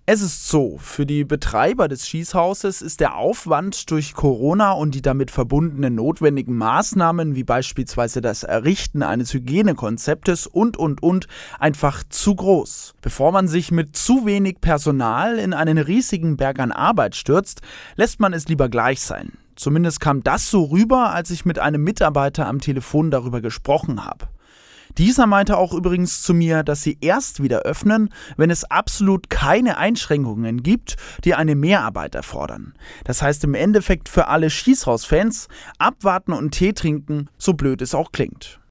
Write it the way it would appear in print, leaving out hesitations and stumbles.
Es ist so, für die Betreiber des Schießhauses ist der Aufwand durch Corona und die damit verbundenen notwendigen Maßnahmen, wie beispielsweise das Errichten eines Hygienekonzeptes und einfach zu groß. Bevor man sich mit zu wenig Personal in einen riesigen Berg an Arbeit stürzt, lässt man es lieber gleich sein. Zumindest kam das so rüber, als ich mit einem Mitarbeiter am Telefon darüber gesprochen habe. Dieser meinte auch übrigens zu mir, dass sie erst wieder öffnen, wenn es absolut keine Einschränkungen gibt, die eine Mehrarbeit erfordern. Das heißt im Endeffekt für alle Schießhausfans, abwarten und Tee trinken, so blöd es auch klingt.